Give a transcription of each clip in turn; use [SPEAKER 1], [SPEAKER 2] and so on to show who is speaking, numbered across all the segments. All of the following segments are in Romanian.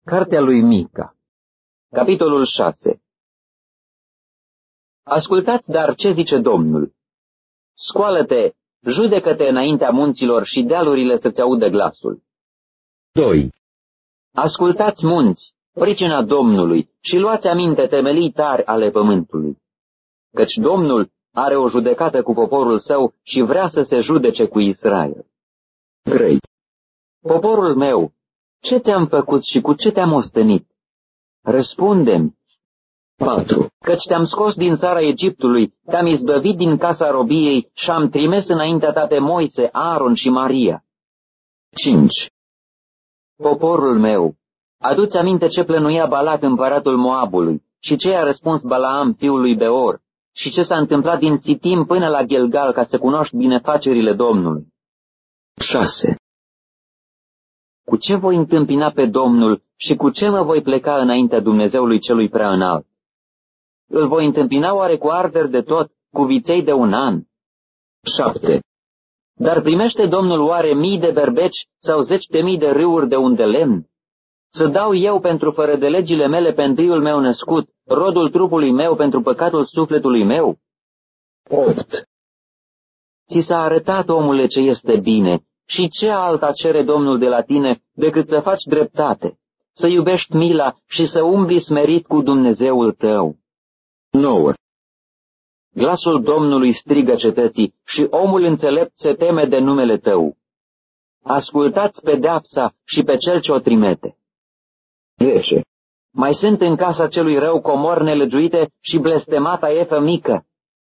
[SPEAKER 1] Cartea lui Mica, capitolul 6. Ascultați dar ce zice Domnul. Scoală-te, judecă-te înaintea munților și dealurile să-ți audă glasul.
[SPEAKER 2] 2.
[SPEAKER 1] Ascultați munți, pricina Domnului și luați aminte temelii tari ale pământului. Căci Domnul are o judecată cu poporul său și vrea să se judece cu Israel.
[SPEAKER 2] 3.
[SPEAKER 1] Poporul meu, ce te-am făcut și cu ce te-am ostenit? Răspunde-mi.
[SPEAKER 2] 4.
[SPEAKER 1] Căci te-am scos din țara Egiptului, te-am izbăvit din casa robiei și am trimis înaintea ta pe Moise, Aaron și Maria.
[SPEAKER 2] 5.
[SPEAKER 1] Poporul meu, adu-ți aminte ce plănuia Balac împăratul Moabului și ce a răspuns Balaam fiul lui Beor și ce s-a întâmplat din Sitim până la Gilgal ca să cunoști binefacerile Domnului.
[SPEAKER 2] 6.
[SPEAKER 1] Cu ce voi întâmpina pe Domnul și cu ce mă voi pleca înaintea Dumnezeului celui prea înalt? Îl voi întâmpina oare cu arderi de tot, cu viței de un an?
[SPEAKER 2] 7.
[SPEAKER 1] Dar primește Domnul oare mii de berbeci sau 10.000 de râuri de unde lemn? Să dau eu pentru fără de legile mele pe întâiul meu născut, rodul trupului meu pentru păcatul sufletului meu?
[SPEAKER 2] 8.
[SPEAKER 1] Ți s-a arătat, omule, ce este bine și ce alta cere Domnul de la tine decât să faci dreptate, să iubești mila și să umbli smerit cu Dumnezeul tău.
[SPEAKER 2] 9.
[SPEAKER 1] Glasul Domnului strigă cetății și omul înțelept se teme de numele tău. Ascultați pedeapsa și pe cel ce o trimite.
[SPEAKER 2] 10.
[SPEAKER 1] Mai sunt în casa celui rău comori nelegiuite și blestemata efă mică.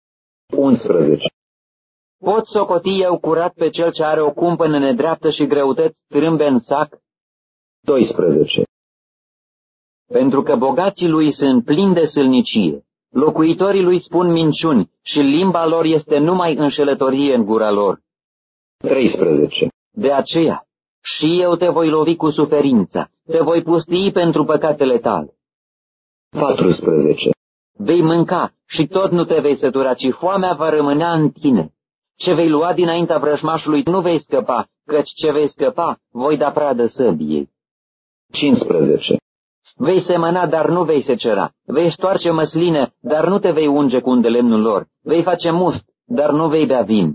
[SPEAKER 2] 11.
[SPEAKER 1] Pot socoti eu curat pe cel ce are o cumpănă nedreaptă și greutăți trâmbe în sac?
[SPEAKER 2] 12.
[SPEAKER 1] Pentru că bogații lui sunt plini de sâlnicie, locuitorii lui spun minciuni și limba lor este numai înșelătorie în gura lor.
[SPEAKER 2] 13.
[SPEAKER 1] De aceea, și eu te voi lovi cu suferința, te voi pustii pentru păcatele tale.
[SPEAKER 2] 14.
[SPEAKER 1] Vei mânca și tot nu te vei sătura, ci foamea va rămânea în tine. Ce vei lua dinaintea vrăjmașului nu vei scăpa, căci ce vei scăpa voi da pradă săbiei.
[SPEAKER 2] 15.
[SPEAKER 1] Vei semăna, dar nu vei secera, vei stoarce măsline, dar nu te vei unge cu îndelemnul lor, vei face must, dar nu vei bea vin.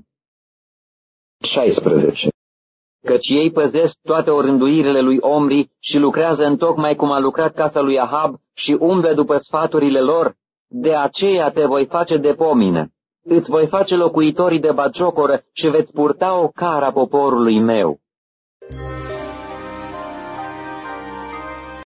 [SPEAKER 2] 16.
[SPEAKER 1] Căci ei păzesc toate orânduirile lui Omri și lucrează întocmai cum a lucrat casa lui Ahab și umblă după sfaturile lor, de aceea te voi face de pomină, îți voi face locuitorii de bagiocoră și veți purta o cara poporului meu.